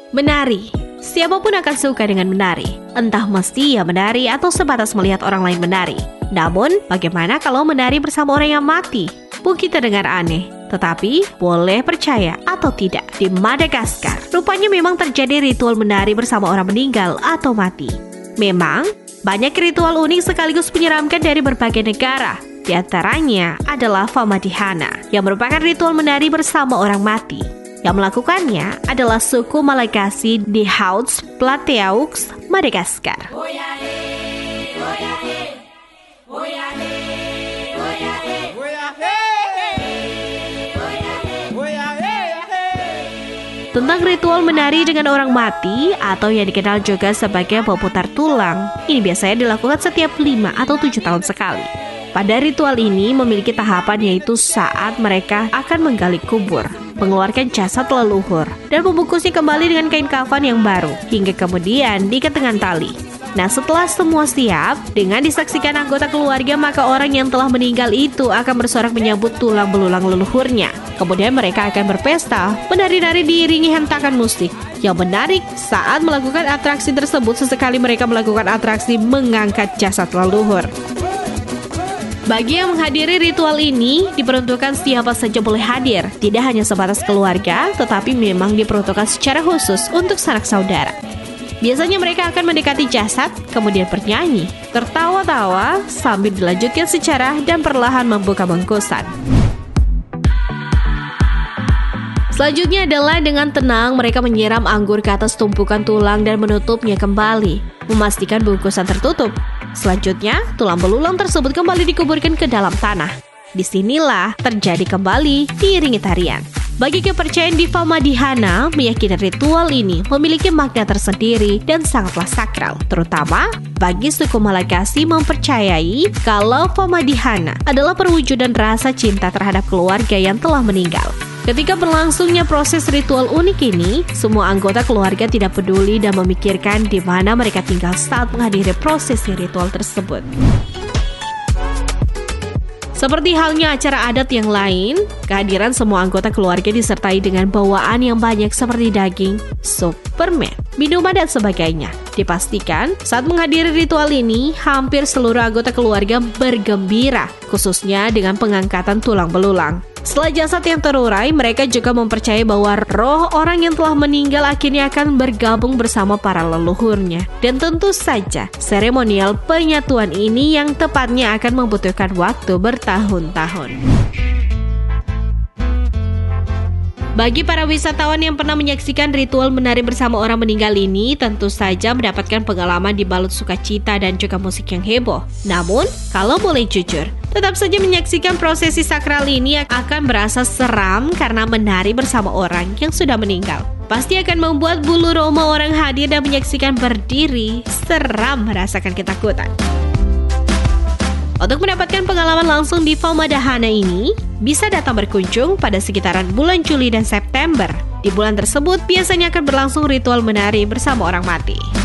Menari. Siapapun akan suka dengan menari. Entah mesti ia menari atau sebatas melihat orang lain menari. Namun, bagaimana kalau menari bersama orang yang mati? Mungkin terdengar aneh, tetapi boleh percaya atau tidak, di Madagaskar, rupanya memang terjadi ritual menari bersama orang meninggal atau mati. Memang, banyak ritual unik sekaligus menyeramkan dari berbagai negara. Di antaranya adalah Famadihana, yang merupakan ritual menari bersama orang mati. Yang melakukannya adalah suku Malagasy di Houts-Plateaux, Madagaskar. Tentang ritual menari dengan orang mati atau yang dikenal juga sebagai pemutar tulang, ini biasanya dilakukan setiap 5 atau 7 tahun sekali. Pada ritual ini memiliki tahapan, yaitu saat mereka akan menggali kubur, mengeluarkan jasad leluhur, dan membungkusnya kembali dengan kain kafan yang baru, hingga kemudian diikat dengan tali. Nah, setelah semua siap, dengan disaksikan anggota keluarga, maka orang yang telah meninggal itu akan bersorak menyambut tulang belulang leluhurnya. Kemudian mereka akan berpesta, menari-nari diiringi hentakan musik. Yang menarik, saat melakukan atraksi tersebut, sesekali mereka melakukan atraksi mengangkat jasad leluhur. Bagi yang menghadiri ritual ini, diperuntukkan siapa saja boleh hadir. Tidak hanya sebatas keluarga, tetapi memang diperuntukkan secara khusus untuk sanak saudara. Biasanya mereka akan mendekati jasad, kemudian bernyanyi, tertawa-tawa, sambil dilanjutkan secara dan perlahan membuka bungkusan. Selanjutnya adalah dengan tenang mereka menyiram anggur ke atas tumpukan tulang dan menutupnya kembali, memastikan bungkusan tertutup. Selanjutnya, tulang belulang tersebut kembali dikuburkan ke dalam tanah. Disinilah terjadi kembali diiringi tarian. Bagi kepercayaan di Famadihana, meyakini ritual ini memiliki makna tersendiri dan sangatlah sakral. Terutama bagi suku Malagasy mempercayai kalau Famadihana adalah perwujudan rasa cinta terhadap keluarga yang telah meninggal. Ketika berlangsungnya proses ritual unik ini, semua anggota keluarga tidak peduli dan memikirkan di mana mereka tinggal saat menghadiri prosesi ritual tersebut. Seperti halnya acara adat yang lain, kehadiran semua anggota keluarga disertai dengan bawaan yang banyak seperti daging, sup, permen, minuman, dan sebagainya. Dipastikan, saat menghadiri ritual ini, hampir seluruh anggota keluarga bergembira, khususnya dengan pengangkatan tulang belulang. Setelah jasad yang terurai, mereka juga mempercayai bahwa roh orang yang telah meninggal akhirnya akan bergabung bersama para leluhurnya. Dan tentu saja, seremonial penyatuan ini yang tepatnya akan membutuhkan waktu bertahun-tahun. Bagi para wisatawan yang pernah menyaksikan ritual menari bersama orang meninggal ini, tentu saja mendapatkan pengalaman dibalut sukacita dan juga musik yang heboh. Namun, kalau boleh jujur, tetap saja menyaksikan prosesi sakral ini akan berasa seram karena menari bersama orang yang sudah meninggal. Pasti akan membuat bulu roma orang hadir dan menyaksikan berdiri seram merasakan ketakutan. Untuk mendapatkan pengalaman langsung di Famadihana ini, bisa datang berkunjung pada sekitaran bulan Juli dan September. Di bulan tersebut biasanya akan berlangsung ritual menari bersama orang mati.